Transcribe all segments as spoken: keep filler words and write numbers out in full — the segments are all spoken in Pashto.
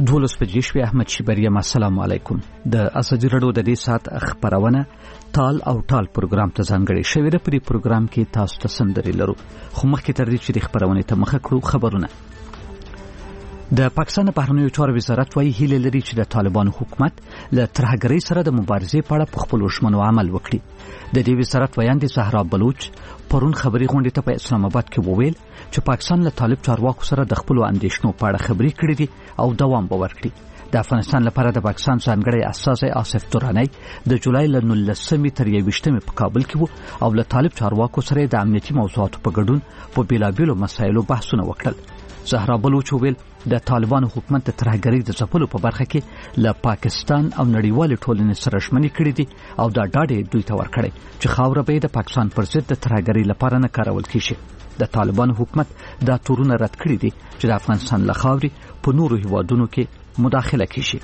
دولس بجې شوې. احمد شیبری یم. السلام علیکم. د ازادي راډیو د دې ساعت خبرونه تال او ټال پروګرام ته ځانګړې شوې ده. په دې پروګرام کې تاسو ته سندري لرو، خو مخکې تر دې چې د خبرونه ته مخه کړو خبرونه. د پاکستان بهرنیو چارو وزارت وايي هیله لري چې د طالبانو حکومت له ترهګرۍ سره د مبارزې په اړه په خپلو ژمنو عمل وکړي. د دې وزارت ویاندې زهرا بلوچ پرون خبري غونډې ته په اسلام آباد کې وویل چې پاکستان له طالب چارواکو سره د خپلو اندېښنو په اړه خبرې کړې دي او دوام به ورکړي. د افغانستان لپاره د پاکستان ځانګړی استازی آصف درانی د جولای له نولسمې تر یوویشتمې په کابل کې وو او له طالب چارواکو سره د امنیتي موضوعاتو په ګډون په بیلابیلو مسایلو بحثونه وکړل. زهرا بلوچ وویل د طالبانو حکومت د ترهګرۍ د ځپلو په برخه کې له پاکستان او نړیوال ټولنې سره ژمنې کړې دي او دا ډاډ دوی ته ورکړی چې خاوره به د پاکستان پر ضد د ترهګرۍ لپاره نه کارول کیږي. د طالبانو حکومت دا تورونه رد کړی دي چې د افغانستان له خاورې په نورو هیوادونو کې مداخله کیږي.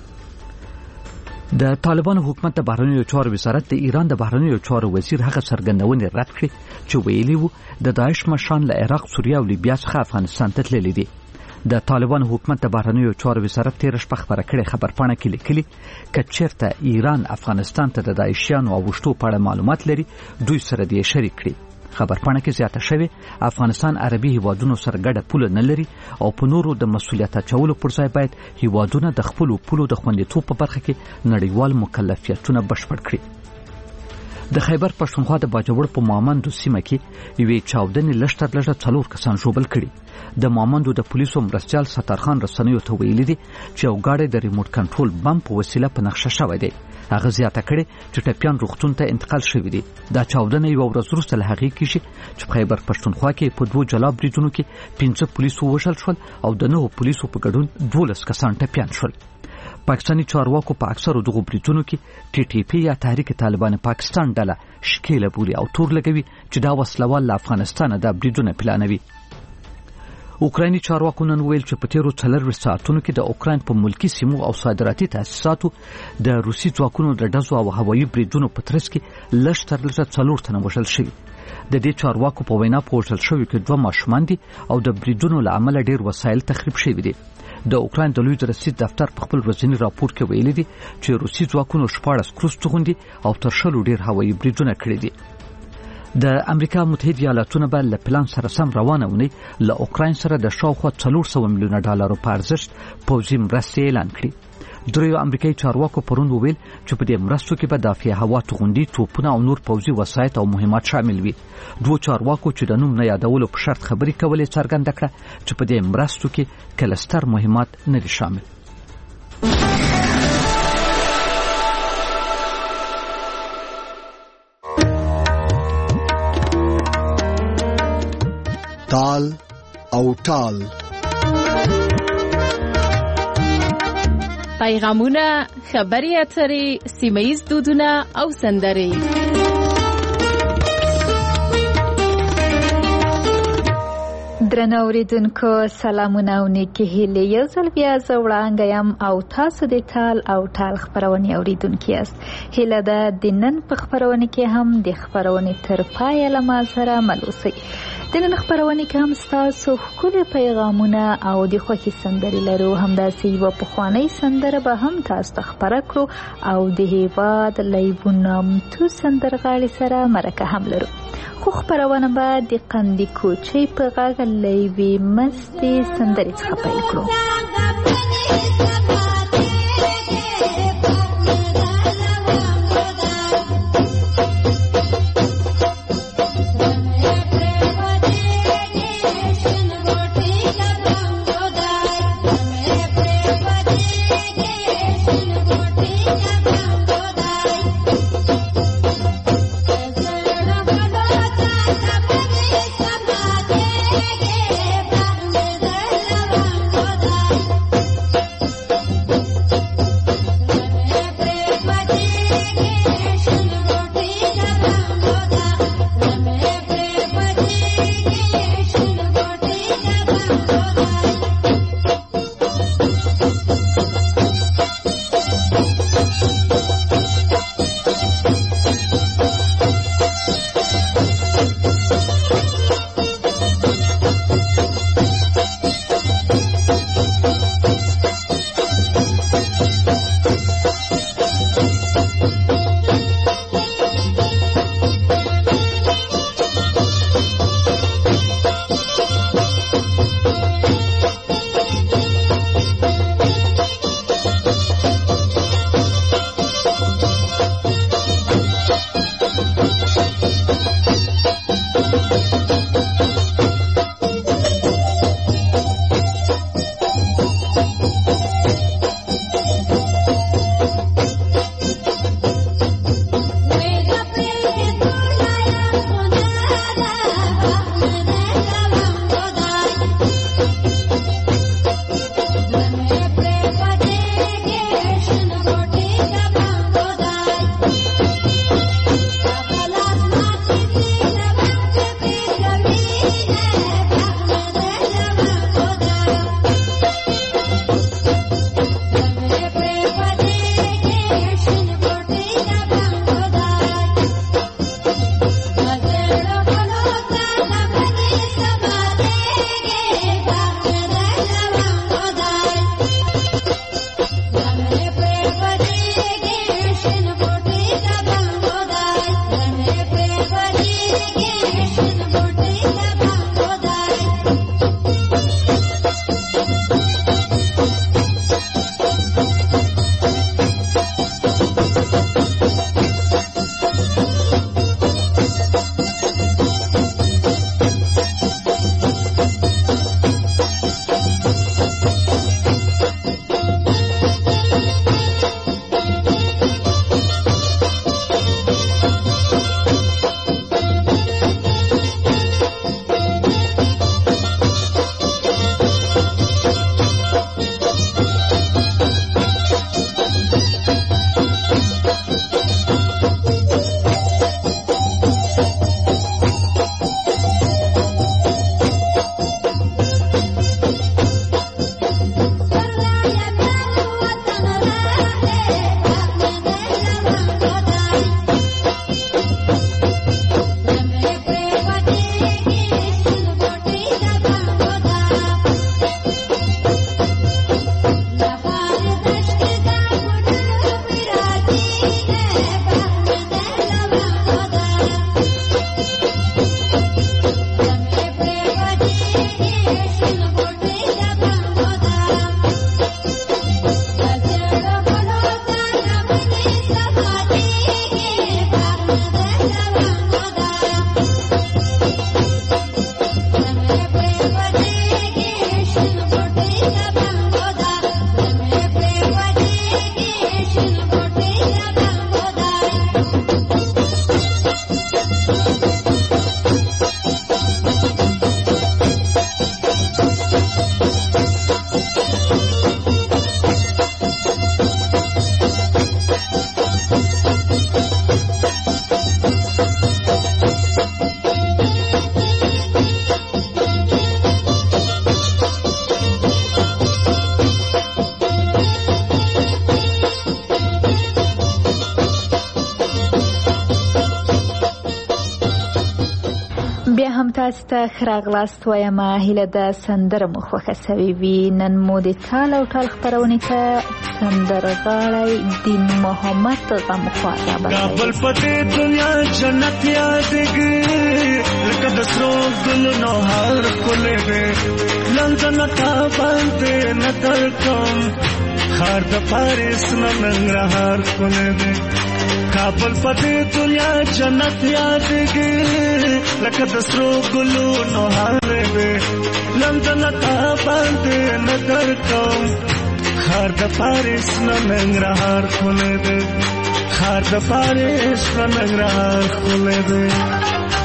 د طالبانو حکومت د بهرنیو چارو وزارت د ایران د بهرنیو چارو وزیر هغه څرګندونې رد کړې چې ویلي وو د داعش مشران له عراق، سوریه او لیبیا څخه افغانستان ته تللي دي. د طالبانو حکومت د بهرنیو چارو وزارت تیر شپه خبره کړې خبرپاڼه کې لیکلي چې چیرته ایران افغانستان ته د داعشیانو او وشتو په اړه معلومات لري دوی سره دې شریک کړي. خبرپاڼه کې زیاته شوی افغانستان عربي هیوادونو سره ګډه پوله نه لري او په نورو د مسولیت اچولو پر ځای باید هیوادونه د خپل پولو د خوندیتوب په برخه کې نړیوال مکلفیتونه بشپړ کړي. د خیبر پښتونخوا د باجوړ په مامندو سیمه کې یوې چاودنې لږتر لږه څلور کسان ژوبل کړي. د مامندو د پولیسو مرستیال ستارخان رسنیو ته ویلي دي چې یو ګاډی د ریموټ کنټرول بم په وسیله په نقشه شوی دی. هغه زیاته کړې چې ټپیان روغتون ته انتقال شوی دي. دا چاودنه یو ورځ وروسته له هغې کېږي چې په خیبر پښتونخوا کې په دوه جلا بریدونو کې پنځه پولیس ووژل شول او د نهو پولیسو په ګډون دولس کسان ټپیان شول. پاکستاني چارواکو په اکثرو دغو بریدونو کې ټي ټي پی یا تحریک طالبان پاکستان ډله شکیله بولي او تور لګوي چې دا وسلوال له افغانستانه دا بریدونه پلانوي. اوکرایني چارواکو نن ویل چې په تیرو څلورویشت ساعتونو کې د اوکراین په ملکی سیمو او صادراتي تاسیساتو د روسي ځواکونو د ډزو او هوایي بریدونو په ترڅ کې لږ تر لږه څلور تنه وژل شوي. د دې چارواکو په وینا په وژل شوي کې دوه ماشومان دي او د بریدونو له امله ډېر وسایل تخریب شوي دي. د اوکراین د لوی رسید دفتر په خپل ورځني راپور کې ویلي دي چې روسي ځواکونو شپاړس کروز توغندي او تر شلو ډېر هوایي بریدونه کړي دي. د امریکا متحده ایالاتونو به له پلان سره سم روانه ونی له اوکراین سره د شاوخوا څلور سوه میلیونه ډالرو په ارزښت پوځي مرستې اعلان کړي. دریو امریکایي چارواکو پرون وویل چې په دې مرستو کې به دافع هوا توغندي، توپونه او نور پوځي وسایط او مهمات شامل وي. دوه چارواکو چې د نوم نه یادولو په شرط خبرې کولې څرګنده کړه چې په دې مرستو کې کلستر مهمات نه دي شامل. تال او ټال پیغامونه، خبري اترې، سیمه‌ییز دودونه او سندرې. درنو اوریدونکو سلامونه او نیکې هیلې. یو ځل بیا زه وړانګه یم او تاسو د تال او ټال خپرونې اوریدونکي یاست. هیله ده د نن په خپرونې کې هم د خپرونې تر پایه له ما سره مل اوسئ. د نن خپرونې کې هم ستاسو ښکلي پیغامونه او د خوښې سندرې لرو. همداسې یوه پخوانۍ سندره به هم تاسو ته خپره کړو او د هېواد له یوه نامتو سندرغاړي سره مرکه هم لرو. خو خپرونه به د قندي کوچۍ په غږ له یوې مستې سندرې څخه پیل کړو. بیا هم تاسو ته ښه راغلاست وایم. هیله ده سندره مو خوښه سوې وي. نن مو د تال او ټال خپرونې ته سندرغاړی دین محمد غمخوار رابطوي. کابل پدې دنیا جنت یادګي لکه د سرو ګلونو هار کولې وې لندن تا باندې نظر کوم خار د پاریس ننګرهار کولې وې کابل پدې دنیا جنت یادګي لکه د سرو ګلونو هار وې لندن تا باندې نظر کوم خار د پاریس ننګرهار کولې وې خار د پاریس ننګرهار کولې وې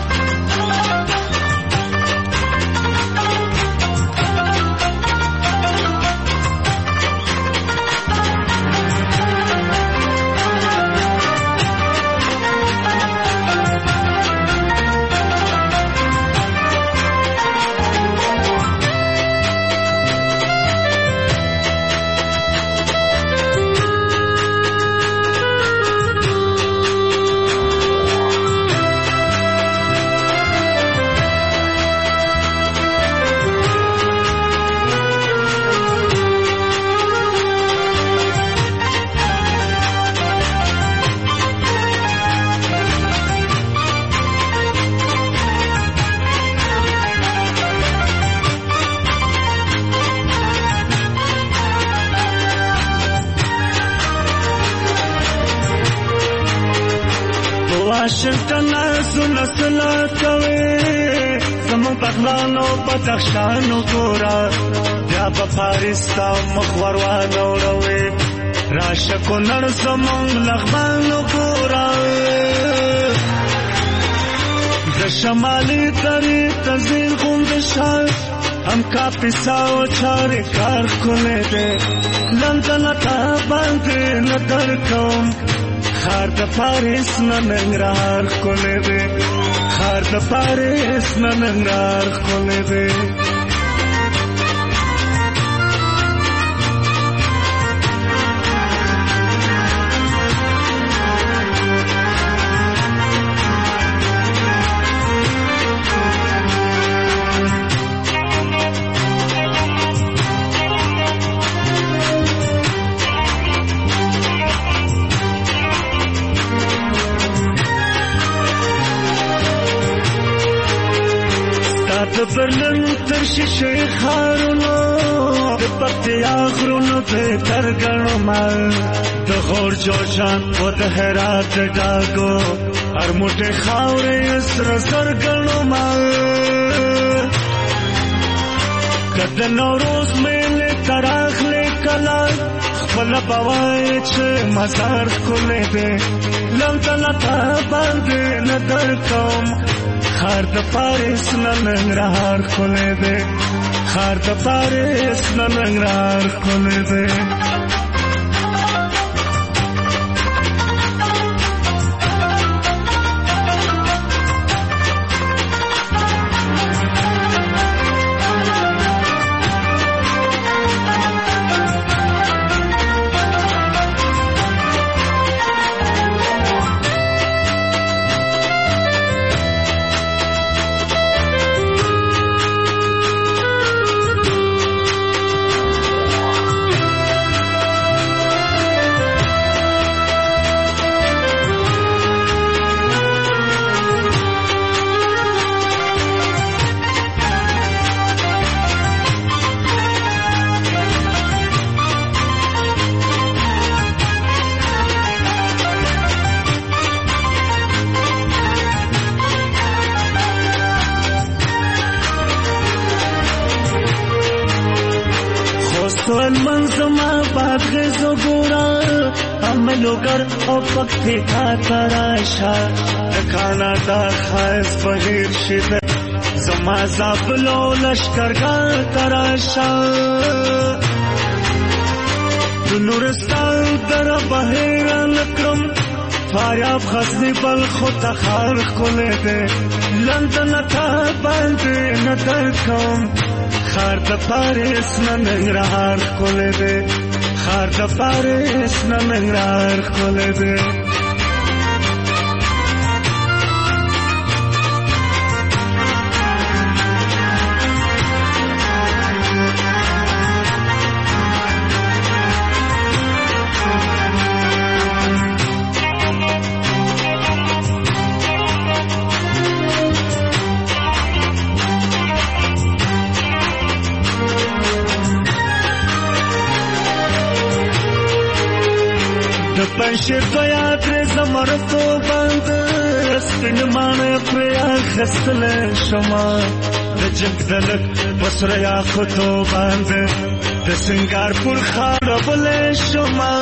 واشنگټن سنا سنا کوي زمو بغلانو بدخشانو ګورا بیا په پاریس تا مخور وانه وروي راشه کو نړ زمو لغمانو ګورا د شمالي تري تزین غوند شال هم کا پیساو چاري کار کولې ده لندن تا باندې نظر کوم خار د پاریس ننګرهار کولې وې خار د پاریس ننګرهار کولې وې د برلن تر شیشه خارونو د پکتیا غرونو ته تر ګڼو مال د غور جوشان او د هرات ډاګو هر موټه خاورې سر سر ګڼو مال کله نوروز مېله تراخله کلا خپل بوای چې مزار کولې ده لندن تا باندې نظر کوم خار د پاریس ننګرهار کولې ده خار د پاریس ننګرهار کولې ده سوال منظما باغزو ګورا عملوګر او پکې کا تراشا کانا دا خاص بهیر شید زما زابلو لشکرګا تراشا د نورستان در بهیر لکرم فاریاب غزنی بل خود تخار کولې ده لندن تا باندې نظر کوم خار د پاریس ننګرهار کولې ده خار د پاریس ننګرهار کولې ده شمشیر تو یاد زمر تو بند سپین مان پریا خستل شما جنگ دلک بسریا خودو بند د سنگار پر خرابل شما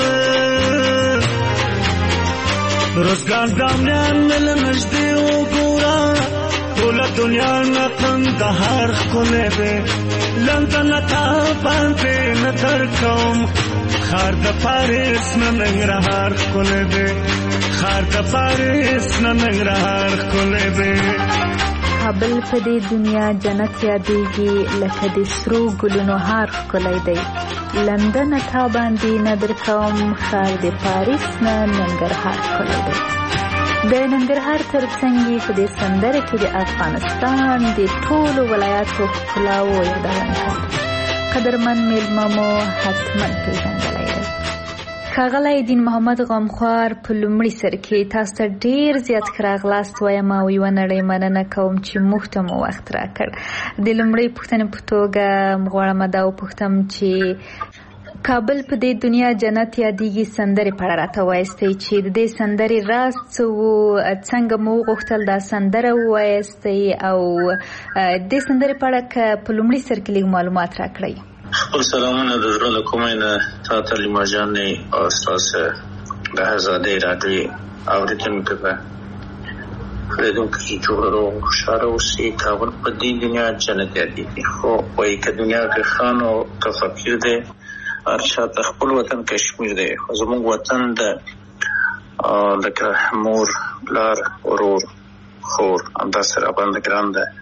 روزگار دامیان مل نجدی و گورا دولا دنیا نتن دهار خونه بی لندن تا بانده ندر کم خار د پاریس ننگرهار خونه بی خار د پاریس ننگرهار خونه بی کابل په دې دنیا جنت یادېږي لکه د سرو ګلونو هار ښکلی دی لندن تا باندې نه در کوم ښار د پاریس نه ننګرهار ښکلی دی د ننګرهار تر څنګ په دې سندره کې د افغانستان د ټولو ولایاتو ښکلاو یادونه کوي قدرمن میلمه مو حتما پېژندلی دی ښاغلی دین محمد غمخوار په لومړي سر کې تاسو ته ډېر زیات ښه راغلاست وایم او یوه نړۍ مننه کوم چې موږ ته مو وخت راکړ د لومړۍ پوښتنې په توګه غواړم دا وپوښتم چې کابل په دې دنیا جنت یادېږي سندرې په اړه راته ووایستئ چې د دې سندرې راز څه و څنګه مو وغوښتل دا سندره ووایستئ او دې سندرې په اړه که په لومړي سر کې لږ معلومات راکړئ خپل سلامونه د زړه له کومې نه تا ته لیما جانې او ستاسو د آزادۍ راډیو اورېدونکو ته اورېدونکو چې جوړ روغ خوشحاله اوسئ کابل په دې دنیا جنت یادېږي خو وایي که دنیا کې خان او که فقیر دی هر چا ته خپل وطن کشمیر دی خو زموږ وطن د لکه مور پلار ورور خور همداسې راباندې ګران دی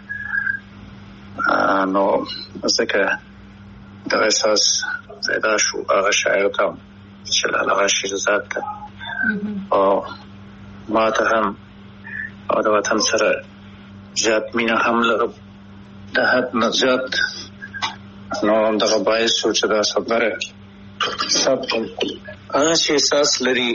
نو ځکه دغه احساس پیدا شو هغه شاعر ته چې هغه شعر ذات ته او ما ته هم او د وطن سره زیات مینه هم لرم د حد نه زیات نو دغه باعث شو چې دا سندره ثبت کړم هغه چې احساس لري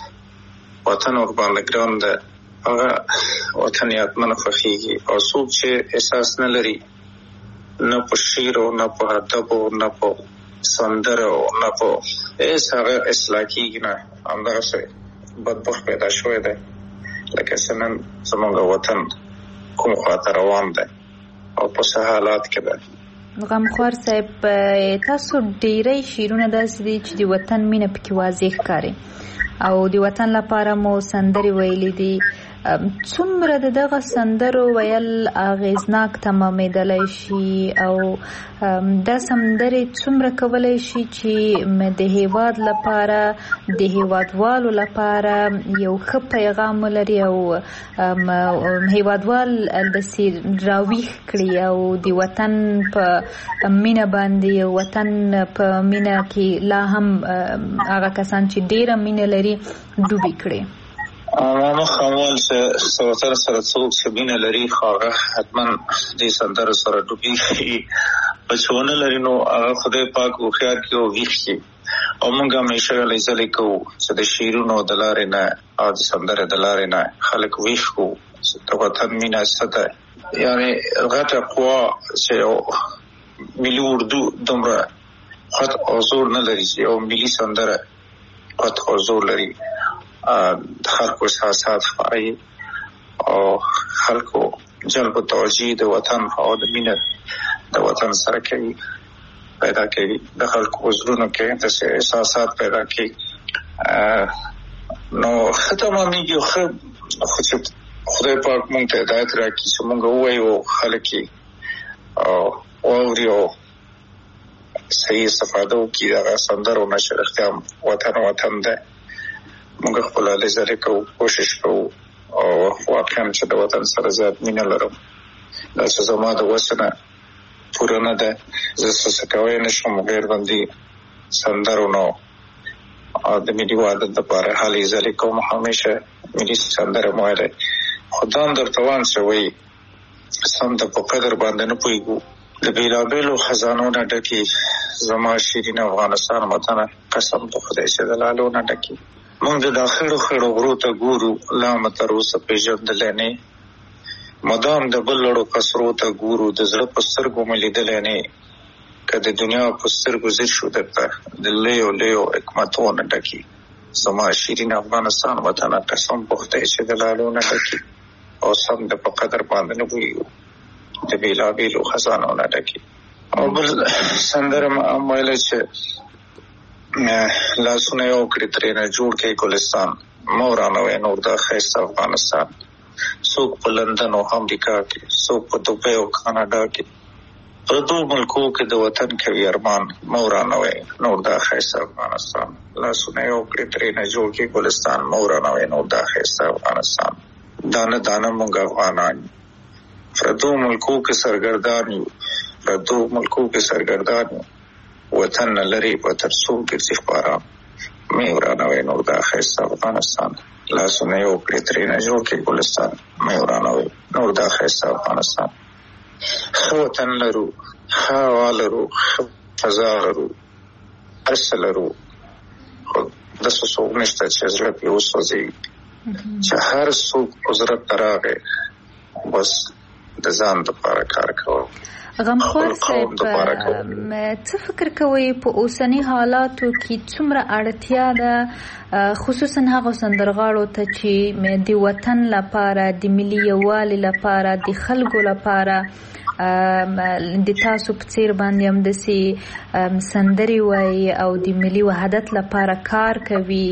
وطن ورباندې ګران دی هغه وطن یادمنه خوښېږي او څوک چې احساس نه لري نه په شعر او نه په ادب او نه په سندره او نه په هېڅ هغه اصلاح کېږي نه همدغسې بدبخت پیدا شوی دی لکه څه نن زموږ وطن کوم خواته روان دی او په څه حالات کې دی غمخوار صاحب تاسو ډېری شعرونه داسې دي چې د وطن مینه پکې واضح ښکاري او د وطن لپاره مو سندرې ویلې دي څومره د دغه سندرو ویل اغیزناک تمامېدلی شي او دا سندرې څومره کولی شي چې د هیواد لپاره د هیوادوالو لپاره یو ښه پیغام ولري او هیوادوال داسې راویښ کړي او د وطن په مینه باندې وطن په مینه کې لا هم هغه کسان چې ډېره مینه لري ډوبې کړي ماما خامول چې وطن سره څوک چې مینه لري خو هغه حتما دې سندرو سره ډوبېږي په چې ونه لري نو هغه خدای پاک هوښیار کړي او ویښ کړي او موږ همیشه هلې ځلې کوو چې د شعرونو د لارې نه او د سندرې د لارې نه خلک ویښ کړو چې د وطن مینه څه ده یعنې غټه قوا چې یو ملي اردو دومره خط او زور نه لري چې یو ملي سندره خط او زور لري د خلکو احساسات ښکاري او خلکو جلب توجه د وطن او د مینه د وطن سره کوي پیدا کوي د خلکو زړونو کې داسې احساسات پیدا کوي نو ښه تمامېږي ښه خو چې خدای پاک مونږ ته هدایت راکړي چې مونږ ووایو خلک یې او واوري او صحیح استفاده وکړي د هغه سندرو نه چې رښتیا وطن وطن دی موږ خپل هلې ځلې کوو کوشش کوو او واقعا چې د وطن سره زیات مینه لرم دا چې زما د وسه نه پوره نه ده زه څه کولی نه شم غیر باندې سندرو نو د ملي وحدت دپاره هلې ځلې کوم همیشه ملي سندره مو ویلی خو دا هم درته وایم چې وایي سم د په قدر باندې نه پوهېږو د بېلابېلو خزانو نه ډکې زما شیرین افغانستان وطنه قسم په خدای چې د لالو نه ډکې موږ د دا خړو خړو غرو ته ګورو لا مو تر اوسه پېژندلی نه مدام د بل لړو قصرو ته ګورو د زړه په سترګو مې لیدلی نه که د دنیا په سترګو ځیر شو درته د لیو لیو حکمتونه ډکې زما شیرین افغانستان وطن قسم پخته چې د لالونه ډکي او سم د په قدر باندې نه وي د بیلا بیلو خزانو نه ډکي. او بل سندره م ویل چې لاسونه یو کړي ترې نه جوړ کې ګلستان مورانه وې نور د ښایسته افغانستان. څوک په لندن او امریکا کې، څوک په دوبۍ او کاناډا کې، په دوه ملکو کې د وطن کوي ارمان مورانه وې نور د ښایسته افغانستان. لاسونه یو کړي ترې نه جوړ کې ګلستان مورانه وې نور د ښایسته افغانستان. دانه دانه مونږ افغانان په دوه ملکو کې سرګردان یو، په دوه ملکو کې سرګردان یو، وطن نه لري په تر څو ګرځي خپاره مورانه وې نور د ښایسته افغانستان. لاسونه یو کړي ترې نه جوړ کې ګلستان مورانه وې نور د ښایسته افغانستان. ښه وطن لرو، ښه هوا لرو، ښه فضا لرو، هر څه لرو، خو داسې څوک نشته چې زړه پرې وسوځي چې هر څوک قدرت ته راغی بس د ځان دپاره کار کوو. غمخوار صاحب څه فکر کوئ په اوسني حالاتو کې څومره اړتیا ده خصوصا هغو سندرغاړو ته چې د وطن لپاره، د ملي یووالي لپاره، د خلکو لپاره د تاسو په څیر باندې هم داسې سندرې وایي او د ملي وحدت لپاره کار کوي.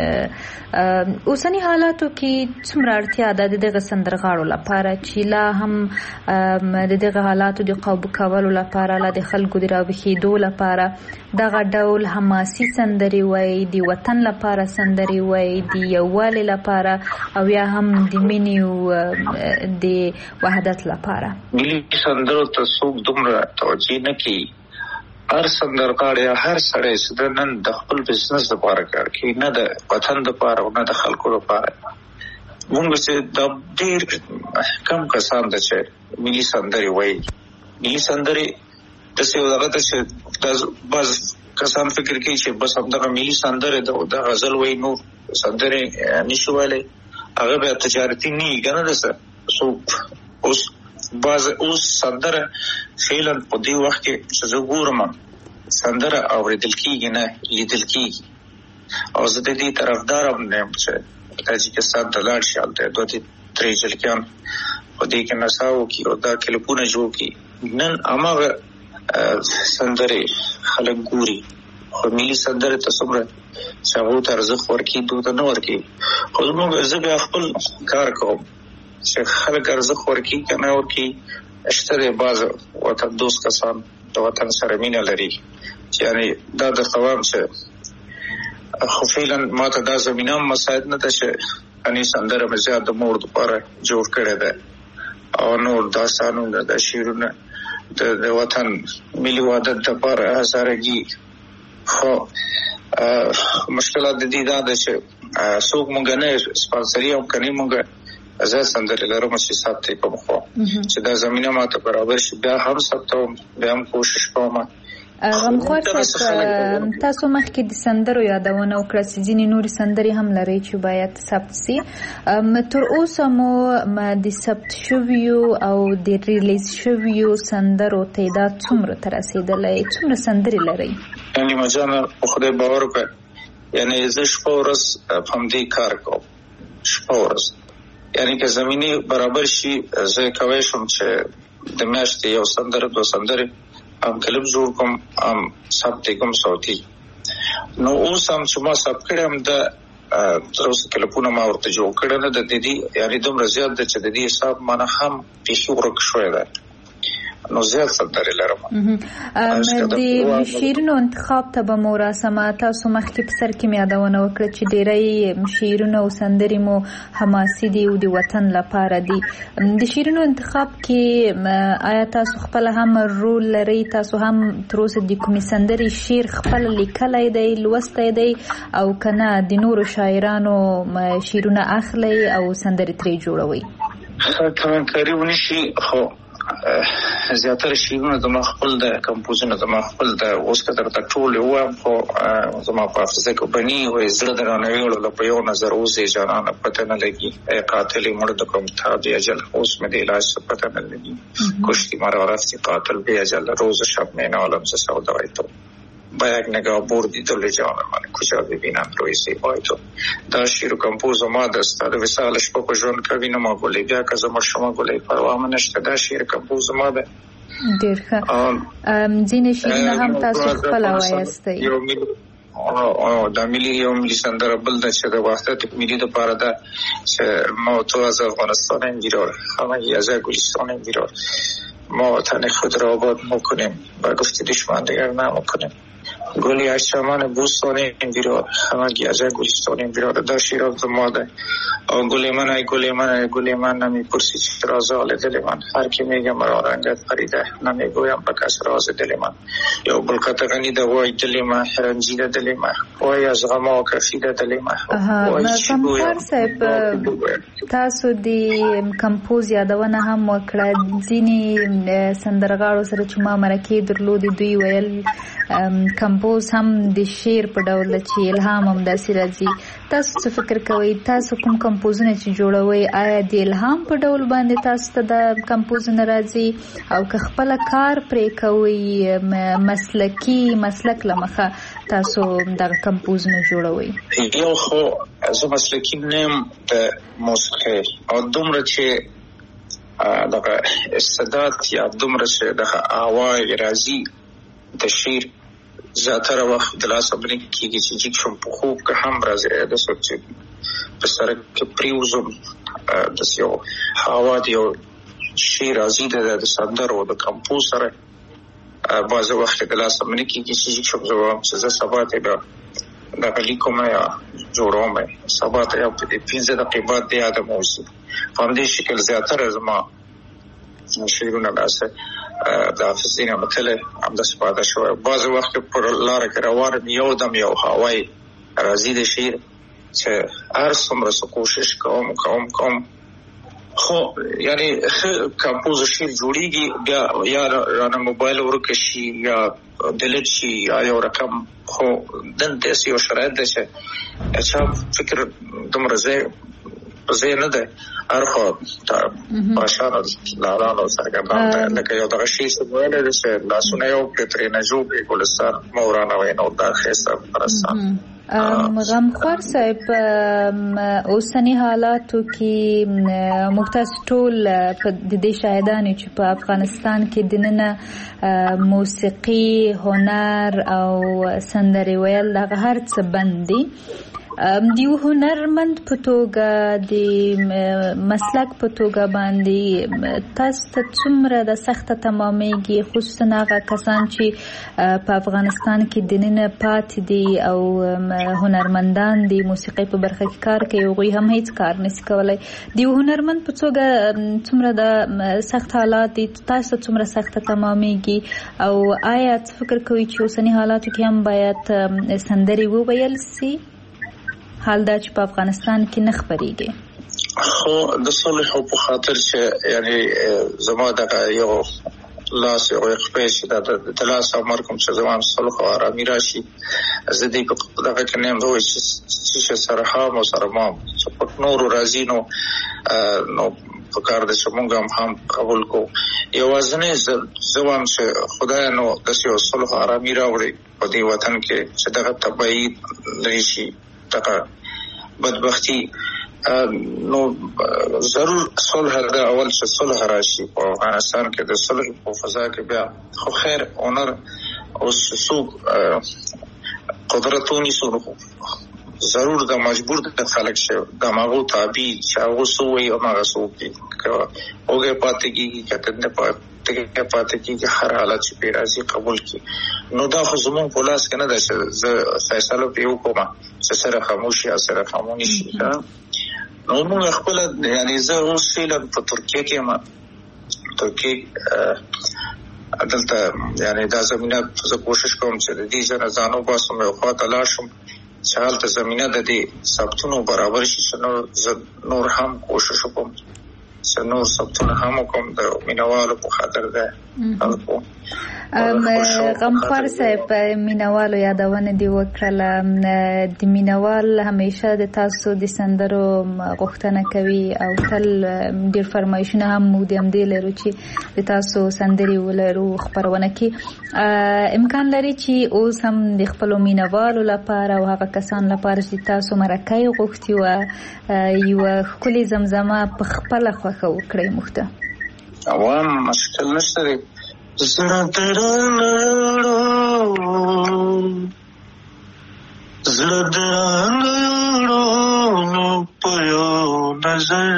اوسني حالاتو کې څومره اړتیا ده د دغه سندرغاړو لپاره چې لا هم د دغه حالاتو د قابو کولو لپاره، لا د خلکو د راویښېدو لپاره دغه ډول حماسي سندرې وایي، د وطن لپاره سندرې وایي، د یووالي لپاره او یا هم د مینې او د وحدت لپاره. ملي سندرو ته څوک دومره توجه نه کوي. هر سندرغاړی یا هر سړی چې د نن د خپل بزنس لپاره کار کوي، نه د وطن لپاره او نه د خلکو لپاره. موږ چې د ډېر کم کسان ده چې ملي سندرې وایي. ملي سندرې داسې یو دغه ده چې بعض کسان فکر کوي چې بس همدغه ملي سندرې د غزل وایي، نور سندرې نشي ویلی، هغه بیا تجارتي نه وي که نه ده څه. څوک اوس بعض اوس سندره فعلا په دې وخت کې چې زه ګورم سندره اورېدل کېږي نه لیدل کېږي. او زه د دې طرفدار هم نه یم چې تاجکستان ته لاړ شي، هلته دوه درې جلکیان په دې کې نڅا وکړي او دا کلیپونه جوړ کړي. نن هماغه سندرې خلک ګوري، خو ملي سندرې ته څومره چې هغو ته ارزښت ورکړي دوی ته نه ورکوي. خو زموږ زه بیا خپل کار کوم چې خلک ارزښت ورکړي که نه ورکړي. شته دی بعض وطن دوست کسان د وطن سره مینه لري چې یعنې دا درته وایم چې خو فعلا ما ته دا زمینه هم مساعد نه ده چې اني سندره مې زیات د مور دپاره جوړ کړې ده او نور داستانونه د شعرونه د وطن ملي وحدت دپاره هزارګي. خو مشکلات د دې دا ده چې څوک مونږ نه سپانسري او که نه مونږ زه سندرې لرم چې ثبت یې کوم، خو چې دا زمینه ماته برابر شي بیا هم ثبتوم، بیا هم کوشش کوم. غمخوار صاحب تاسو مخکې د سندرو یادونه وکړه چې ځینې نورې سندرې هم لري چې باید ثبت سي. تر اوسه مو د ثبت شویو او د ریلیز شویو سندرو تعداد څومره ته رسېدلی؟ څومره سندرې لرئ؟ یعنې مجانه په خدای باور وکړه، یعنې زه شپه ورځ په همدې کار کوم، شپه ورځ. یعنې که زمینې برابر شي زه کولی شم چې د میاشتې یو سندره دوه سندرې هم کلپ جوړ کوم، هم ثبت کوم صوتي. نو اوس هم چې ما ثبت کړی هم د تر اوسه کلپونه ما ورته جوړ کړی نه ده د دې، یعنې دومره زیات ده چې د دې حساب مانه هم بیخي ورک شوی ده. نو زیات سندرې لرم. د شعرونو انتخاب ته به مو راسمه. تاسو مخکې په سر کې مې یادونه وکړه چې ډېری شعرونه او سندرې مو حماسي دي او د وطن لپاره دي. د شعرونو انتخاب کې آیا تاسو خپله هم رول لرئ؟ تاسو هم تر اوسه د کومې سندرې شعر خپله لیکلی دی، لوستی دی او که نه د نورو شاعرانو شعرونه اخلئ او سندرې ترې جوړوئ؟ کمنکاري ونه شي، خو زیاتره شعرونه زما خپل د کمپوزونه زما خپل د اوس که درته ټول ووایم خو زما په حافظه کې بني وایي زړه درانه ویړله په یو نظر اوسې جانانه پته نه لګي ای قاتل مړ د کوم تا بی اجل اوس مې د علاج څه پته نه لګي کشتی مرا رفتی قاتل بی اجل روز شب میں نالم سے سودائی تو با یک نگاه بردی دل جان من کجا ببینم روی زیبای تو. دا شیر و کمپوز ما دست دا وسالش با پجون کوي نو ما گلی بیا که زما شما گلی پروا من نشته. دا شیر کمپوز ما ده ډیر ښه. ځینې شعرونه هم تاسو خپله وایستئ؟ او د ملي یو ملي سندره بل ده چې د وحدت ملی دپاره ده چې ما تو از افغانستان انگیرار همگی از گلستان انگیرار ما وطن خود را آباد میکنیم و گفت دشمن دیگر نمیکنیم. گلی از چمن بوستان انگیرار همگی از گلستان انگیرار. دا شیر از ما ده او گلی من ای گلی من ای گلی من نمیپرسی چرا زال دل من. هر کی میگه مرا رنگت پریده نمیگویم به کس راز دل من. یا بلکت غنی ده وای دل من رنجیده دل من وای از غم و کفیده دل من. غمخوار صاحب تاسو د کمپوز یادونه هم وکړه. ځینې سندرغاړو سره چې ما مرکې درلودې دوی ویل کمپوز هم د شعر په ډول چې الهام هم داسې راځي. تاسو څه فکر کوئ؟ تاسو کوم کمپوزونه چې جوړوئ آیا د الهام په ډول باندې تاسو ته د کمپوزونه راځي او که خپله کار پرې کوئ مسلکي مسلک له مخه تاسو دغه کمپوزونه جوړوئ؟ یو خو زه مسلکي نه یم د موسیقۍ او دومره چې دغه استعداد یا دومره چې دغه آوای راځي د شعر زیاتره وخت د لاس باندې کېږي چې جګ شم په خوب که هم راځي د څوک چې په سړک کې پریوزم داسې یو هوا د یو شعر راځي د سندرو د کمپوز سره بعضې وخت د لاس باندې کېږي چې جګ شم زه وایم چې زه سبا ته به دغه لیکم یا جوړوم سبا ته یو پنځه دقیقې بعد د یادم اوسي. په همدې شکل زیاتره زما شعرونه داسې د حافظ ځینې متلې همداسې پاته شوی. بعضې وخت پر لاره کې روان یم یو دم یو هوای راځي د شعر چې هر څومره څه کوشش کوم کوم کوم خو یعنی کمپوز شعر جوړیږي بیا یا رانه موبایل ورکه شي یا ډیلیټ شي یا یو رقم خو دلته داسې یو شرایط دی چې چا فکر دومره ځای ځای نه دی هر خوا باشانو لارانو څرګندان دی لکه یو دغه شي څه ویلی دی چې لاسونه یو کړې ترېنه جوړ کړې ګلستان مه ورانوئ نو دا ښایسته افغانستان. غمخوار صاحب اوسنی حالاتو کې موږ تاسو ټول د دې شاهدان چې په افغانستان کې دننه موسیقي هنر او سندرې ویل دغه هر څه بند دي. د یو هنرمند په توګه د مسلک په توګه باندې تاسو ته څومره د سخته تمامیږي خصوصا هغه کسان چې په افغانستان کې دننه پاتې دي او هنرمندان د موسیقۍ په برخه کې کار کوي هغوی هم هیڅ کار نشي کولی. د یو هنرمند په توګه څومره د سخت حالات دي تاسو ته څومره سخته تمامیږي او آیا څه فکر کوئ چې اوسني حالاتو کې هم باید سندرې وویل سي حال دا چې په افغانستان کې نه خپرېږي؟ خو د صلح په خاطر چې یعنی زما دغه یو لاس یو خپې چې د لاس امر کوم چې زما صلح او آرامي راشي زه دې په دغه کې نه یم دوی چې سره هم او سره ما چې په نورو راځي نو نو په کار د چې مونږ هم هم قبول کو. یوازې زه وایم چې خدای نو داسې یو صلح او آرامي راوړي په دې وطن کې چې دغه تبعید لرې شي دغه بدبختی نو ضرور صلح دا اول چې صلح راشي په افغانستان کې د صلح په فضا کې بیا خو خیر اونر او سوق قدرتونی سره ضرور دا مجبور د خلک شه د ماغو تابع چې هغه سوې او هغه سوې اوګه پاتې کیږي کته نه پاتې پاتې کیږي هر حالت چې پیرازي قبول کی نو دا خو زمون په لاس کې نه ده چې زه فیصله پیو کوم چې سره خاموشي یا سره خاموشي شي. نو موږ خپل یعنی زه اوس فعلا په ترکیه کې ما ترکیه دلته یعنی دا زمينه زه کوشش کوم چې د دې ځنه ځانو باسم او خاطر لاشم چې حالت زمينه د دې ثبتونو برابر شي نو زه نور هم کوشش کوم سنور سبتونه هم کوم د مینوالو په خاطر ده. غمخوار صاحب مینوالو یادونه دی وکړه. د مینوال همیشه د تاسو د سندرو غوښتنه کوي او تل ډیر فرمایشونه هم موږ هم دی لرو چې د تاسو سندري ولرو خبرونه کې. امکان لري چې اوس هم د خپل مینوالو لپاره او هغه کسان لپاره چې تاسو مرکه غوښتي و یو خولي زمزمه په خپل خوخه وکړئ مخته. عوام مشکل نشته دی. زړه درانه زړه درانه په یو نظر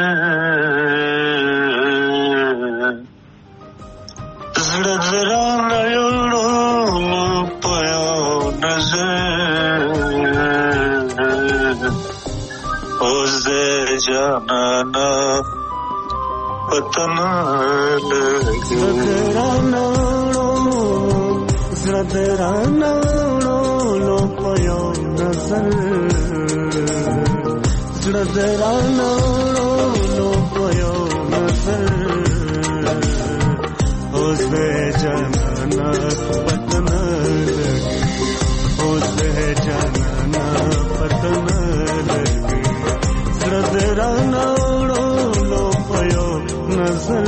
زړه درانه په یو نظر اوس دې جانانا پتنا لگے زدرانا زدرانا لو پیو نظر زدرانا لو پیو نظر اس دے جانا پتنا لگے اس دے جانا پتنا لگے زدرانا لو پیو نظر.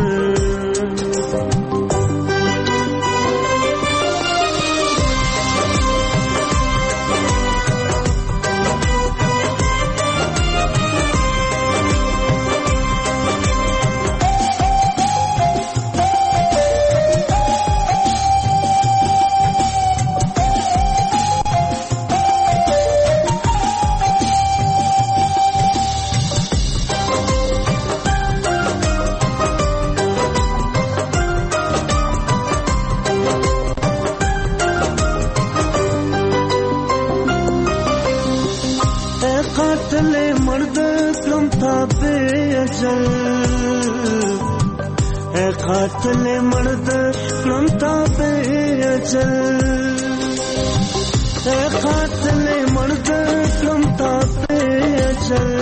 قاتل مرد کرمتا بے اجل اے قاتل مرد کرمتا بے اجل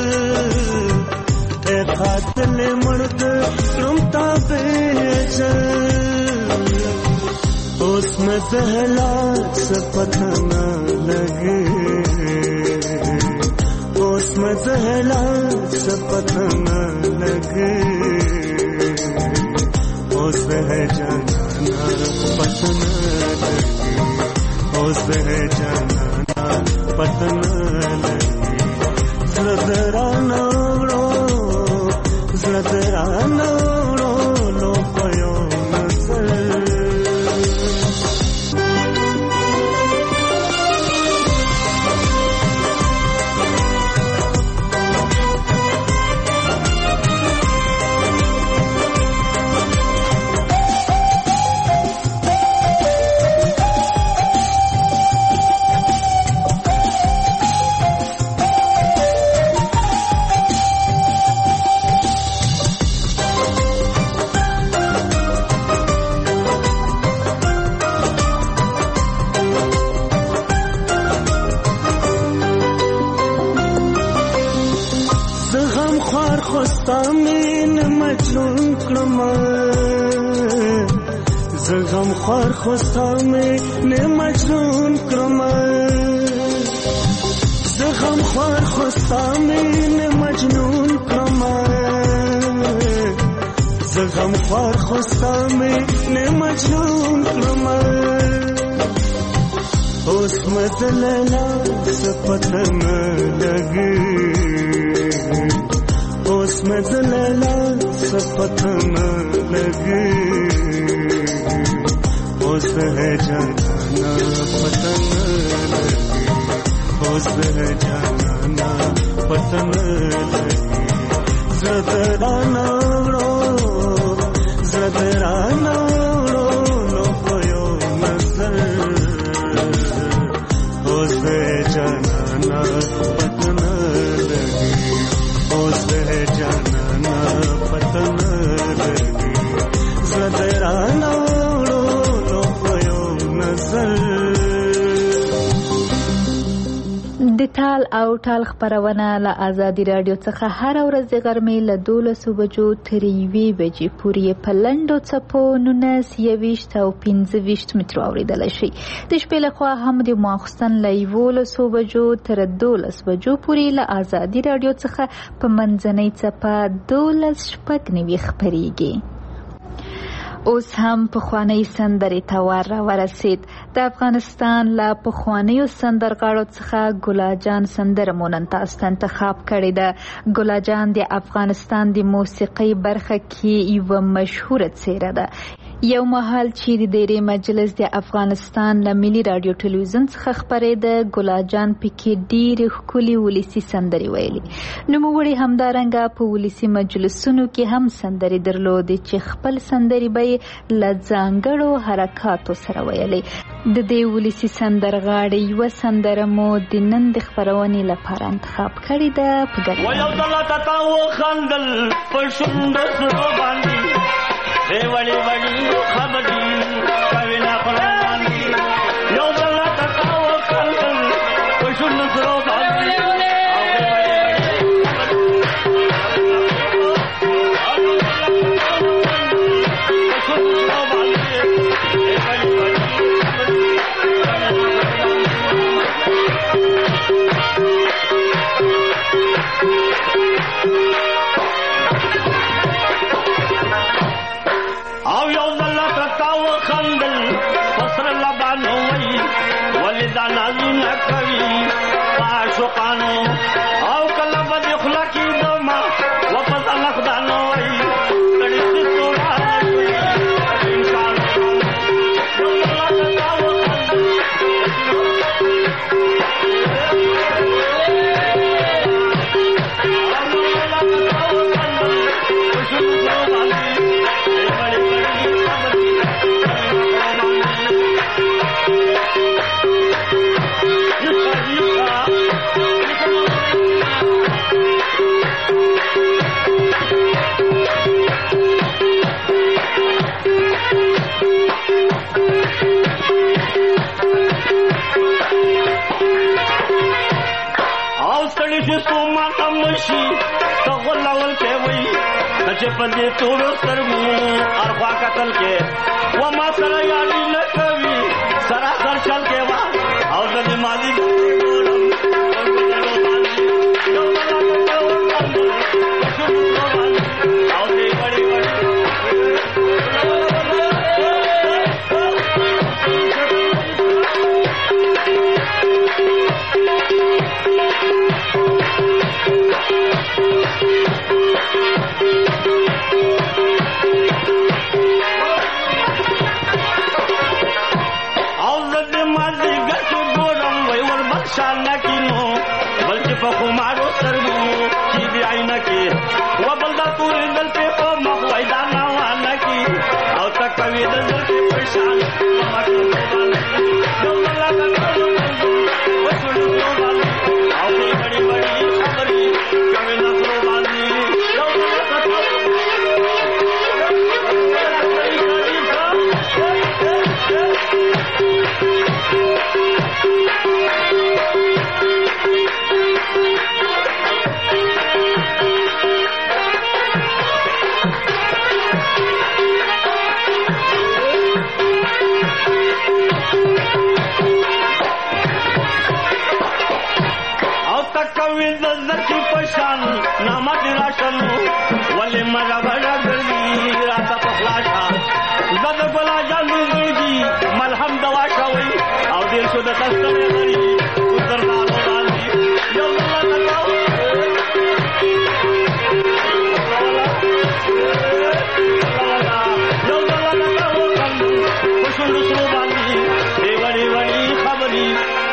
اے قاتل مرد کرمتا بے اجل اس میں پہلا سے پتہ نہ لگے اس میں پہلا سے پتہ نہ لگے اس ہے جانا پتن لگے اس ہے جانا پتن لگے زدرانا رو زدرانا رو لو پیو نظر. زغم خوار خوستا میں نے مجنون کرما زغم خوار خوستا میں نے مجنون کرما زغم خوار خوستا میں نے مجنون کرما اس میں دلیلا سے پتہ نہ لگے اس میں دلیلا سے پتہ نہ لگے اس ہے جانا پتہ نہ لگے اس ہے جانا پتہ نہ لگے زدرانا رو زدرانا رو لو پیو نظر اس ہے جانا پتہ نہ لگے اس ہے جانا پتہ نہ لگے زدرانا د تال تال او ټال خپرونه له ازادي رادیو څخه هر ورځ د غرمې له دولسو بجو تر یوې بجې پورې په لنډو څپو نولس یویشت او پنځه ویشت مترو اورېدلی شي. د شپې لخوا هم د ماخوستن له یولسو بجو تر دولس بجو پورې له ازادي رادیو څخه په منځنۍ څپه دولس شپږ نوي خپرېږي. اوس هم پخوانۍ سندرې ته ور راورسید. د افغانستان له پخوانیو سندرغاړو څخه ګلاجان سندره مو نن تاسو ته انتخاب کړې ده. ګلاجان د افغانستان د موسیقۍ برخه کې یوه مشهوره څیره ده. یو مهال چې د ډېرې مجلس د افغانستان له ملي راډیو ټلویزیون څخه خپرېده، ګلاجان پکې ډېرې ښکلي ولسي سندرې ویلې. نوموړي همدارنګه په ولسي مجلسونو کې هم سندرې درلودې چې خپل سندرې به یې له ځانګړو حرکاتو سره ویلې. د دې ولسي سندرغاړې یوه سندره مو د نن د خپرونې لپاره انتخاب کړې ده. په ګډون Hey, wali wali, khabadi, kavina khalani, yo dalla takawa khalal, kushun nusro bali, او کله به د خوله کېدمه واپس نقدانه وایي کړي چې سوړه انشاءالله چې په دې تورو سترګو ارخوا قتل کې و ما سره یادي نه کوي سراسر چل کې وا او د دې ماضي او دې وړي وړي خمارو سرمو کی دی آئینہ کی و بلدہ توری دل پہ او مخوائدہ نوانا کی او تکوی دل پہ پریشان مکی مبالی جو اللہ کا کرو و سنو بالی او دی بڑی بڑی خبری کوئی نصرو بالی جو اللہ کا کرو ولی مزا بڑا گردی راتا پخلاشا زد گلا جانو گردی ملحم دواشا وی او دیر شد تستر غری اتر نارو دازی یو اللہ نکاو یو اللہ نکاو کندو خوشن رسرو باندی دی وڑی وڑی خبری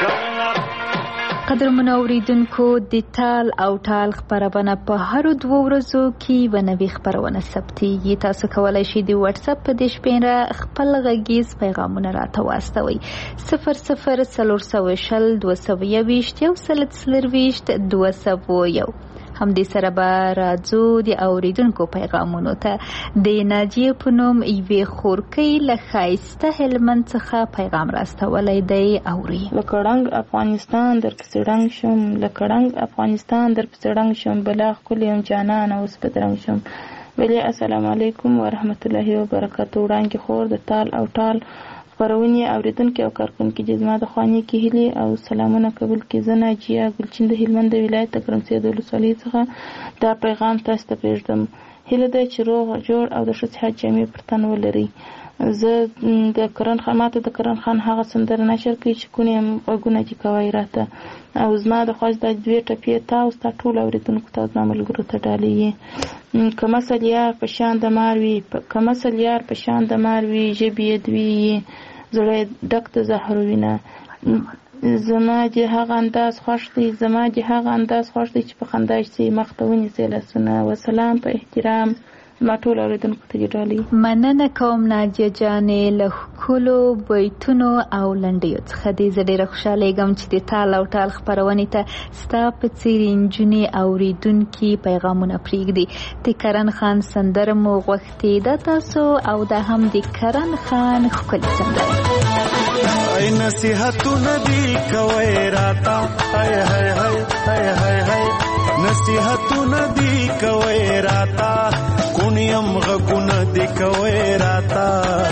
قدرمنو اوریدونکو، د تال او ټال خپرونه په هرو دوو ورځو کې یوه نوې خپرونه ثبتېږي. تاسو کولی شئ د واتساپ په دې شمېره خپل غږیز پیغامونه راته واستوئ. صفر صفر څلور سوه شل دوه سوه یوویشت یو سل څلرویشت دوه سوه یو. همدې سره به راځو د اوریدونکو پیغامونو ته د ناجیه په نوم یوې خورکۍ له ښایسته هلمند څخه پیغام راستولی دی. اوري لکه ړنګ افغانستان در پسې ړنګ شم، لکه ړنګ افغانستان در پسې ړنګ شم، بلا ښکلې یم جانانه اوس بدرنګ شم. ویلې السلام علیکم ورحمت الله وبرکاتو. وړاندې خور د تال او ټال خپرونې اوریدونکي او کارکونکي چې زما د خوانې کې هیلې او سلامونه قبول کړي. زه ناجیه ګلچین د هلمند د ولایت د ګرمسید ولسوالۍ څخه دا پیغام تاسو ته پرېږدم. هیله ده چې روغ جوړ او د ښه صحت جامې پر تن ولرئ. زه د کرن خان ماته د کرن خان هغه سندره نشر کوي چې کونې هم غوږونه دي کوی راته، او زما د خواست دا دوې ټپې تا او ستا ټولو اورېدونکو ته زما ملګرو ته ډالۍ یې. که مثل یار په شان د مار وي، که مثل یار په شان د مار وي، ژبې یې دوې یې زړه یې ډک د زهرو وینه. زما د هغه انداز خوښ دی، زما د هغه انداز خوښ دی چې په خندا شي مخ ته ونیسئ لاسونه. وسلام په احترام ما ټول اوریدونکو ته ډالۍ. مننه کوم ناجیه جانې له ښکلو بیتونو او لنډیو څخه دې زه ډېره خوشحالیږم چې د تال او ټال خپرونې ته ستا په څېرې نجونې اوریدونکي پیغامونه پرېږدي. د کرن خان سندره مو غوښتې ده تاسو، او دا هم د کرن خان ښکلې سندره. ای نصیحتونه دي کوئ راته، هی هی هی هی هی هی نصیحتونه دي کوئ راته، کونیم غږونه دي کوئ راته،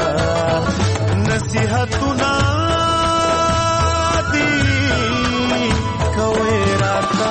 نصیحتونه دي کوئ راته.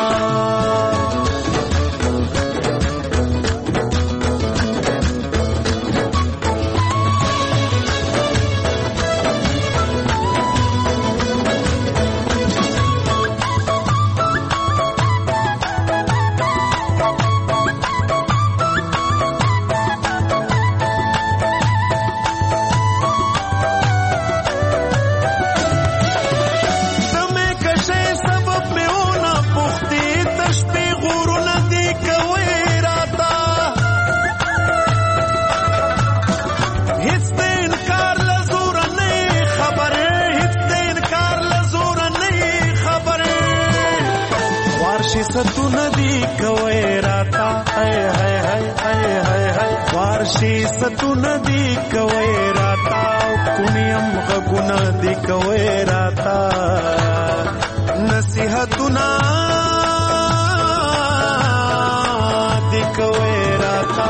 ستونه دي کوئ راته، هی هی هی هی هی هی وارشي ستونه دي کوئ راته، کونیم غږونه دي کوئ راته، نصیحتونه دي کوئ راته.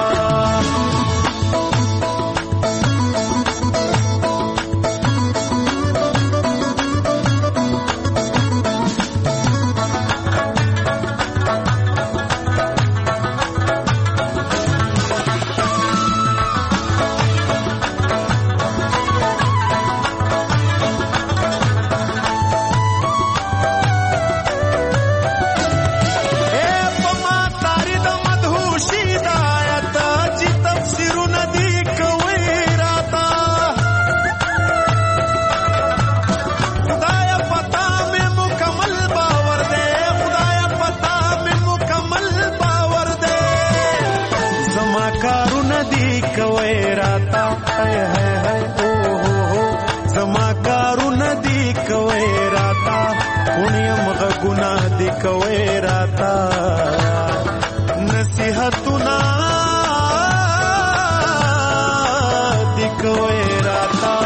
زما کارونه دي کوئ راته، کونیم غږونه دي کوئ راته، نصیحتونه دي کوئ راته.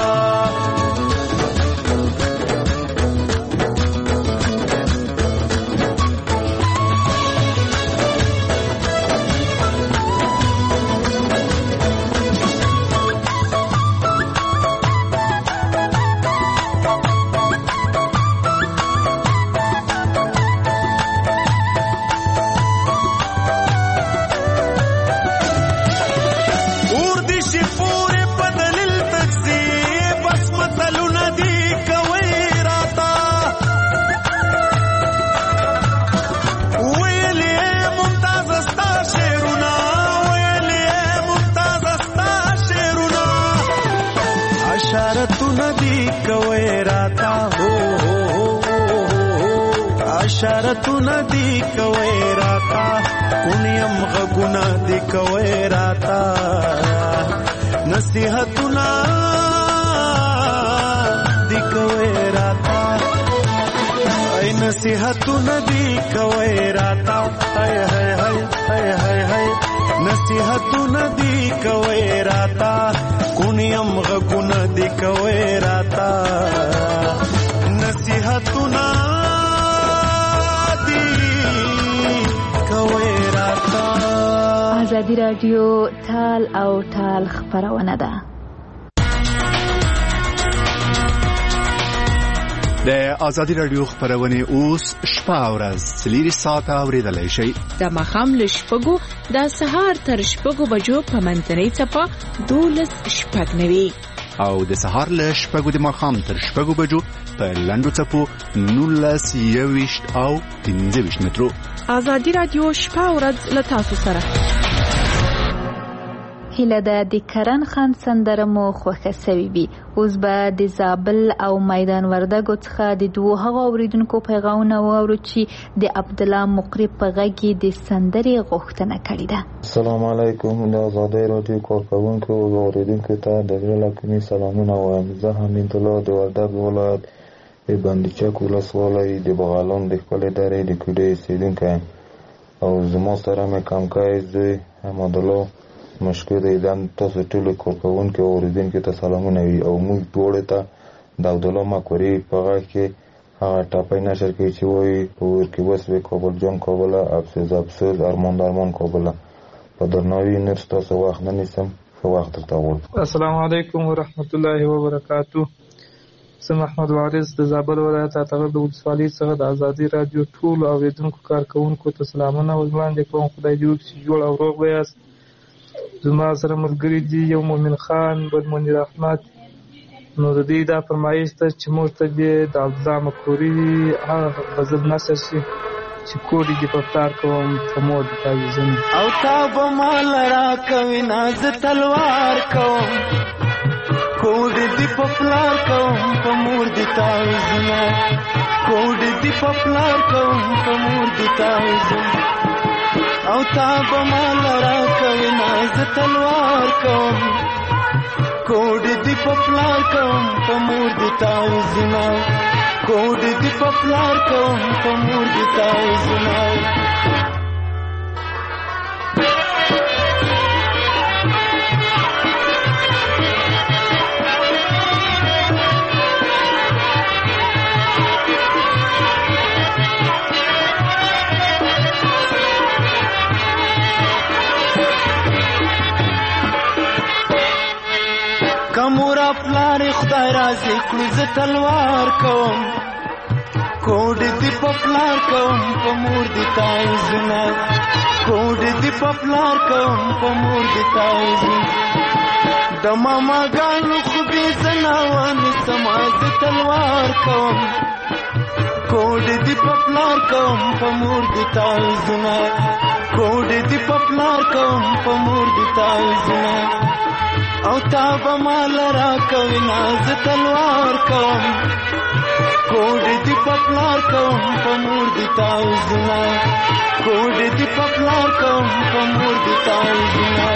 اشارتونه دي کوئ راته، کونیم غږونه دي کوئ راته، نصیحتونه دي کوئ راته، ای نصیحتونه دي کوئ راته، هی هی هی هاي هاي هاي نصیحتونه دی کوي راتا کونیم غونه دی کوي راتا نصیحتونه دی کوي راتا. ازادي رادیو تال او تال خبرونه ده. د ازادي رادیو خبرونه اوس شپه ورځ سلیری ساعت اوریدلای شي. د ماښام له شپږو د سهار تر شپږو بجو په منځنۍ څپه دولس شپږ نوي او د سهار له شپږو د ماښام تر شپږو بجو په لنډو څپو نولس یویشت او پنځه ویشت مترو. ازادي رادیو شپه ورځ له تاسو سره. هیله ده د کرن خان سندره مو خوښه سوي وي. اوس به د زابل او میدان وردګو څخه د دوه هغو اوریدونکو پیغامونه واورو چې د عبد الله مقری په غږ کې د سندرې غوښتنه کړې ده. السلام علیکم. د ازادي رادیو کارکونکو او اوریدونکو ته د زړه کومې سلامونه وایم. زه حمید الله د وردګ ولایت د بندیچک ولسوالۍ د بغالان د خپلې درې د کوډې اوسېدونکی او زما سره مې کمکای زوی احمد الله مشکور ایدم. تاسو ټول کارکونکو او اوریدونکو ته سلامونه وي او موږ ټول ته د عبد الله مقری په غږ کې هغه ټاپای نشر کوي چې وایي پور کې وسوي کابل جان کابل افسوس افسوس ارمان درمان کابل. په درناوي نر تاسو وخت نه نیسم. ښه وخت درته غواړم. السلام علیکم ورحمت الله وبرکاتو. زه محمد وارث د زابل ولایت اټغر د ولسوالۍ څخه د ازادي رادیو ټول اوریدونکو کارکونکو ته سلامونه وړاندې کوم. خدای دې وکړي چې جوړ او روغ ویاست. زما سره ملګری دي یو مومن خان بل منیر احمد. نو د دې دا فرمایش ته چې موږ ته دې د عبدالله مقری هغه غزل نشر شي چې کوډي دې په پلار کوم په مور دې تعویذونه او تا به مال را کوي ناز تلوار کوم کوډي دې په پلار کوم په مور دې تعویذونه کوډي دې په پلار کوم په مور دې تعویذونه او تا به مال را کوي ناز تلوار کوم کوډ دی په پلار کوم په مور دی تعویذونه کوډ دی په پلار کوم په مور دی تعویذونه کمورا پلار خدای رازی کړو ز تلوار کوم کوډ دی په پلار کوم په مور دی تعویذونه کوډ دی په پلار کوم په مور دی تعویذونه د ماما ګانو خو به زناوان سماز تلوار کوم کوډ دی په پلار کوم په مور دی تعویذونه کوډ دی په پلار کوم په مور دی تعویذونه او تا به مال را کوي ناز تلوار کوم کوډ دی په پلار کوم په مور دی تعویذونه کوډ دی په پلار کوم په مور دی تعویذونه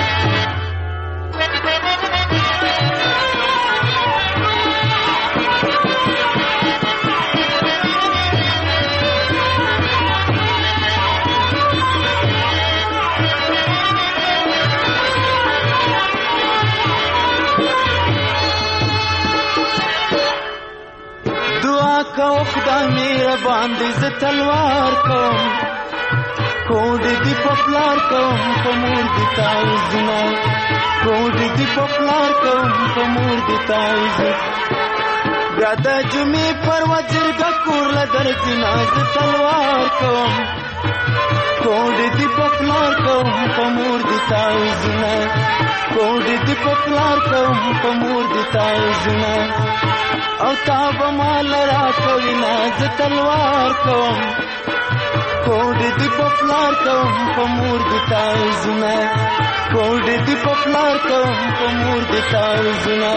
کو خدای مهربان باندې ز تلوار کوم کوډ دی په پلار کوم په مور دی تعویذونه کوډ دی په پلار کوم په مور دی تعویذ بیا د جمعې پر وجرګه کور له درځي ناز تلوار کوم کوډ دی په پلار کوم په مور دی تعویذونه کوډ دی په پلار کوم په مور دی تعویذونه او تا به مال را کوي ناز تلوار کوم کوډ دی په پلار کوم په مور دی تعویذونه کوډ دی په پلار کوم په مور دی تعویذونه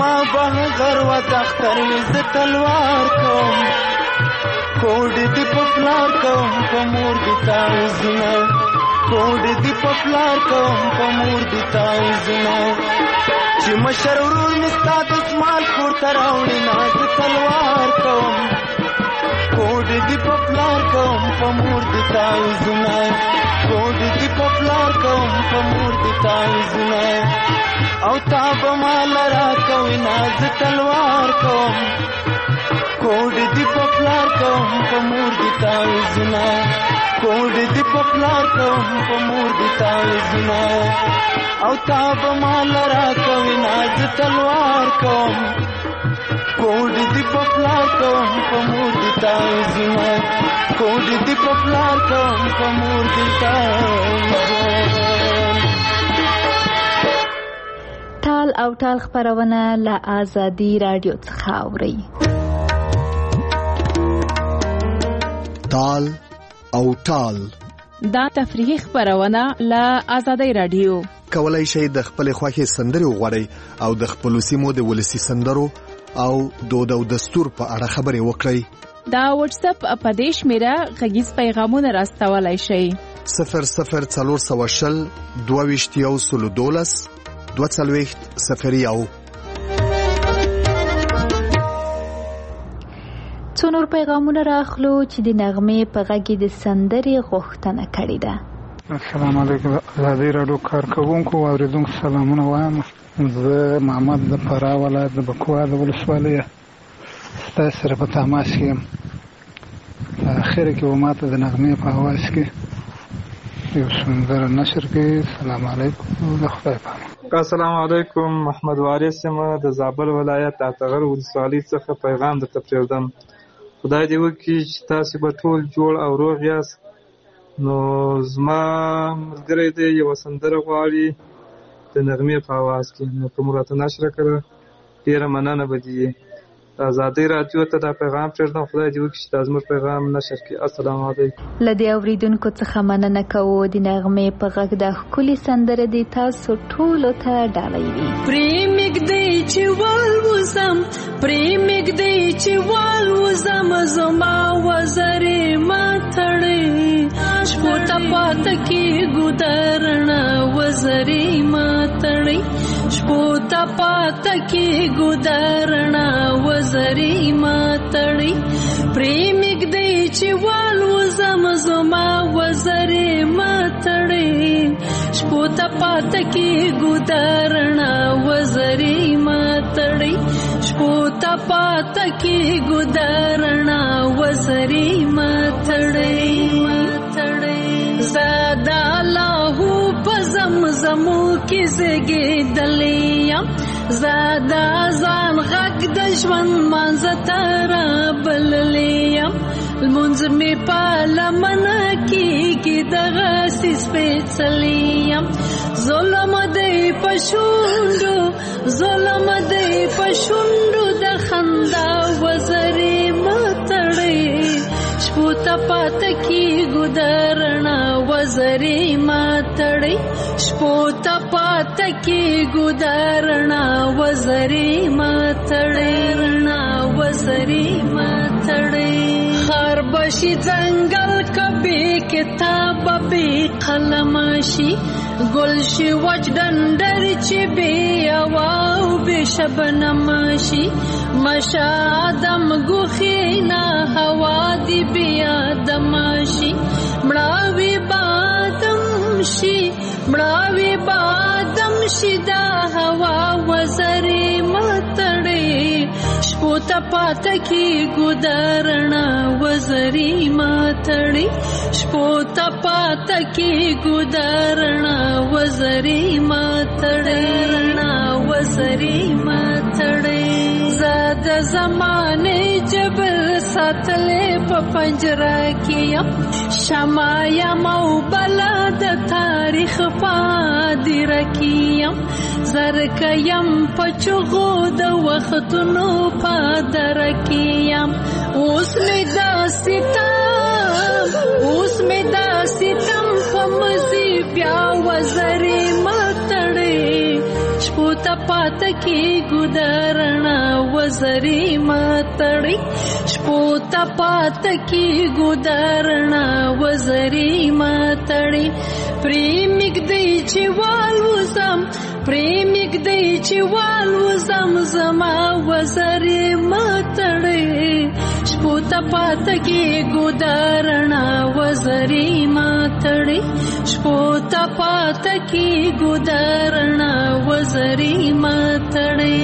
زما بهغر و دختر ز تلوار کوم کوډ دی پپلار کوم په مور دی تاوزونه کوډ دی پپلار کوم په مور دی تاوزونه چې مشر ورور مستا د اسمال کور تر راوړي ناز تلوار کوم کوډ دی پپلار کوم په مور دی تاوزونه کوډ دی پپلار کوم په مور دی تاوزونه او تاب مال را کوي ناز تلوار کوم کوډ دی پپلار کوم په مور دی تاوزونه کوډ دی پپلار کوم په مور دی تاوزونه او تاب مال را کوي ناز تلوار کوم کوډ دی پپلار کوم په مور دی تاوزونه کوډ دی پپلار کوم په مور دی تاوزونه. ټال او ټال خبرونه له آزادي رادیو څخه اورئ. ټال او ټال دا تفریحي خبرونه له آزادي رادیو. کولای شئ د خپل خوښي سندري وغوړئ او د خپل سیمو د ولسی سندرو او دود او دستور په اړه خبرې وکړئ. دا واتس اپ اپدیش میرا غږیز پیغامونه راستولای شئ. صفر صفر څلور سوه شل دوه ویشت یو سلو دولس دوه څلوېښت صفر یو. څو نور پیغامونه راخلو چې د نغمې په غږ د سندرې غوښتنه کړې ده. السلام علیکم آزادي رادیو کارکوونکو او اوریدونکو سلامونه وایم. زه محمد د فراه ولایت د بکوا د ولسوالۍ ستاسو سره په تماس کې یم. په اخر کې و ماته د نغمې په اواز کې یو سندره نشر کې. السلام علیکم د خدای پاک. السلام علیکم محمد وارث یم د زابل ولایت اتغر ولسوالۍ څخه پیغام درته پرېږدم. خدای دې وکړي چې تاسو به ټول جوړ او روغ یاست. نو زما ملګری دی یوه سندره غواړي د نغمې په اواز کې. نو که مو راته نشره کړه ډېره مننه به دي. آزادي رادیو ته دا پیغام پرېږدم. خدای دې وکړي چې دا زموږ پیغام نشر کړي. السلام علیکم. له دې اورېدونکو څخه مننه کوو. د نغمې په غږ د ښکلې سندره دې تاسو ټولو ته ډالۍ وي. پرې مږدی چې والوزم پرې مږدی چې والوزم زما وزرې ما تړې شپو ته پاته کېږو درڼه وزرې ما تړې شپو ته پاته کېږو درڼه وزرې ما تړې پرې مږدی چې والوزم زما وزرې ما تړې شپو ته پاته کېږو درڼه وزرې ما تړې شپو ته پاته کېږو درڼه وزرې ما تړې زادا لاهو په زمزمو کې زګېدلې یم زادا ځان غږ د ژوند منځ ته رابللې یم لمونځ مې په لمنه کېږي دغسې سپېڅلی یم ظلم دی په شونډو ظلم دی په شونډو د خندا وزرې مه تړې شپو ته پاته کېږو درڼه وزرې ما تړې شپو ته پاته کېږو درڼه وزرې ما تړې رڼا وزرې ما تړې خار بشي ځنګل کبې کتاب بې قلم شي ګل شي وچ ډنډر چې بې هوا او بې شبنم شي مشه آدم ګوښې نه هوا دې بې آدم شي مړاوي بادم شي مړاوي بادم شي دا هوا وزرې مه تړې شپو ته پاته کېږو درڼه وزرې ما تړې شپو ته پاته کېږو درڼه وزرې ما تړې رڼا وزرې ما تړې زه د زمانې جبر ساتلې په پنجره کې یم شمع یم او بلا د تاریخ په هدیره کې یم زرکه یم په چغو د وختونو په دره کې یم اوس مې دا ستم اوس مې دا ستم په مزي بیا وزرې ما تړې شپو ته پاته کېږو د رڼا وزرې ماتړې شپو ته پاته کېږو د رڼا وزرې ماتړې پرې مږدی چې والوزم پرې مږدی چې والوزم زما وزرې ماتړې شپو ته پاته کېږو د رڼا وزرې ماتړې شپو ته پاته کېږو د رڼا وزرې ماتړې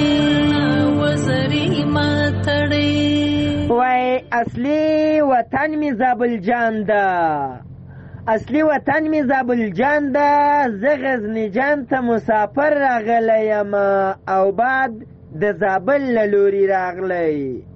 وزرې ماتړې وای اصلي وطن می زابل جان ده اصلي وطن می زابل جان ده زه غزني جان ته مسافر راغلی یم او بعد د زابل له لوري راغلی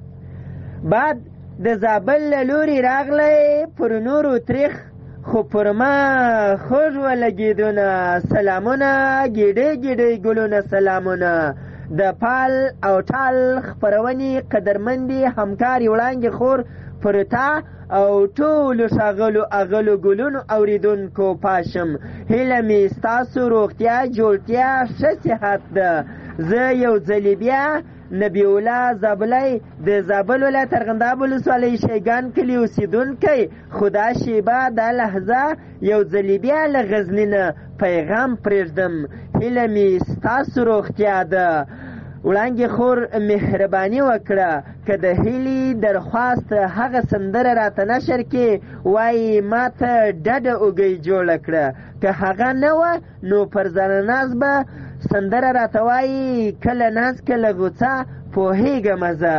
بعد د زابل له لوري راغلی پر نورو تریخ خو پر ما خوږ ولګېدونه سلامونه ګیډۍ ګیډۍ ګلونه سلامونه د پال او ټال خپرونې قدرمندې همکارې وړانګې خور پر تا او ټولو ښاغلو اغلو ګلونو اورېدونکو پاشم هیله مې ستاسو روغتیا جوړتیا ښه صحت ده زه یو ځلې بیا نبی الله زابلی د زابل ولایت ارغنداب ولسوالۍ شیګان کلي اوسېدونکی خدا شیبه دا لحظه یو ځلې بیا له غزني نه پیغام پرېږدم هیله مې ستاسو روغتیا ده وړانګې خور مهرباني وکړه که د هیلې درخواست هغه سندره راته نشر کې وایي ما ته ډډه اوږۍ جوړه کړه که هغه نه وه نو پر ځانناز به سندره راته وایي کله ناز کله غوڅه پوهېږم زه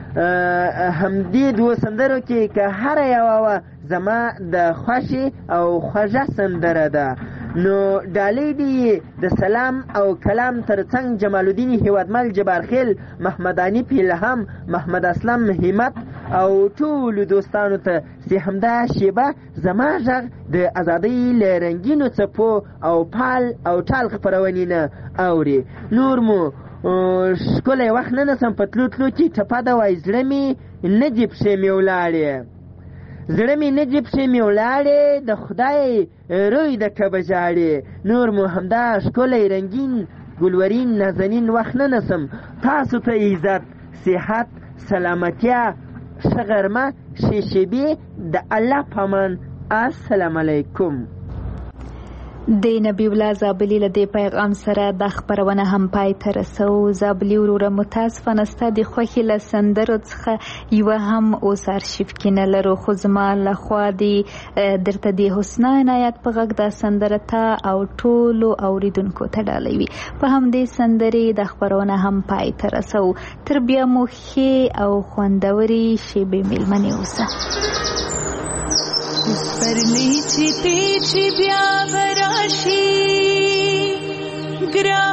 همدې دوو سندرو کې که هره یوه وه زما د خوښې او خوږه سندره ده نو ډالۍ دې د سلام او کلام ترڅنګ جمال الدین هیوادمل جبارخیل محمد انیف الهام محمد اسلم همت او ټولو دوستانو ته چې همدا شیبه زما غږ د ازادۍ له رنګینو څپو او پال او ټال خپرونې نه اوري نور مو ښکلی وخت نه نسم په تلو تلو کې ټپه ده وایي زړه مې نه دې پښې مې ولاړې زړه مې نه دې پښې مې ولاړې د خدای روی د کبه ژاړې نور مو همدا ښکلی رنګین ګلورین نازنین وخت نه نسم تاسو ته عزت صحت سلامتیا ښه غرمه ښې شیبې د الله په امان السلام علیکم د نبی الله زابلی له دې پیغام سره د خپرونه هم پای ته رسو زابلی وروره متاسفانه ستا د خوښې له سندرو څخه یوه هم اوس ارشیف کې نه لرو خو زما لخوا د درته د حسنا عنایت په غږ دا سندره ته او ټولو اوریدونکو ته ډالۍ وي په همدې سندرې د خپرونه هم پای ته رسو تر بیا مو ښې او خوندورې شیبې میلمنې اوسه سپرلی چې پیچې بیا براشي ګران